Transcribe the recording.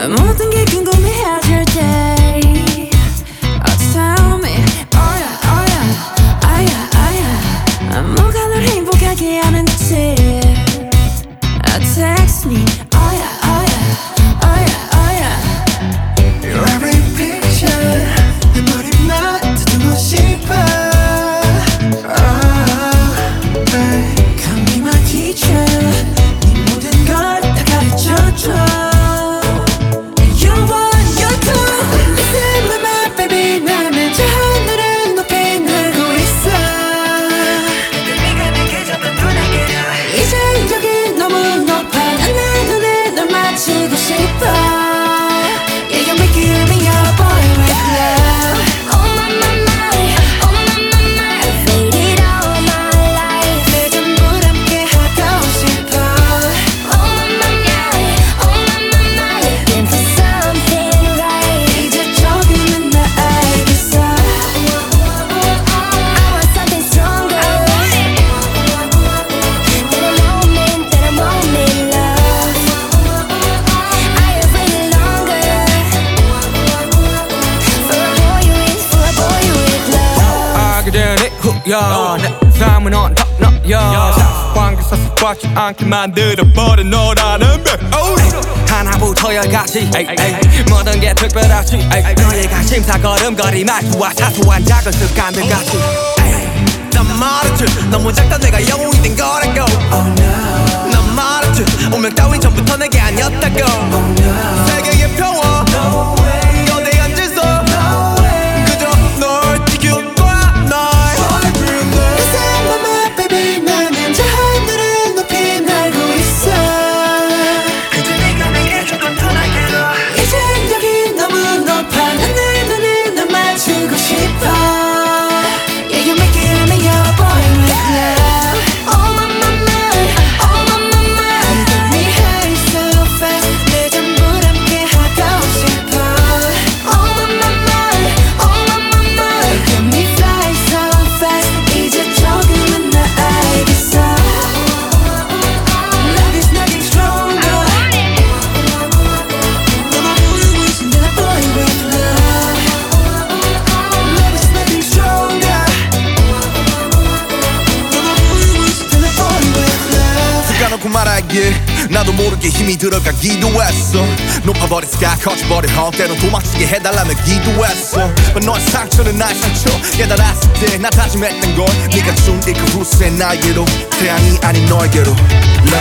모든 게 궁금해질 때 tell me oh yeah oh yeah 아야 아야 뭐가 널 행복하게 하는지 text me oh yeah oh yeah oh yeah oh yeah Your every picture 내 머리만 듣고 싶어 Come be my teacher 네 모든 걸 다 가르쳐줘 내 삶은 언덕너여 상관계사 습관치 않게 만들어버린 너라는 배 하나부터 열까지 모든 게 특별하지 너의 관심사 걸음걸이 말투와 사소한 작은 습관들까지 난 말했지 너무 작다 내가 영웅이 된 거라고 난 말했지 운명 따윈 전부터 내게 아니었다고 세계의 평화 너내 앉아서 그저 널 지켜 나도 모르게 힘이 들어가기도 했어 높아버린 sky 커져버린 헛 때론 도망치게 해달라며 기도했어 너의 상처는 나의 상처 깨달았을 때 나 다짐했던 걸 네가 준 그 후세 나에게로 태양이 아닌 너에게로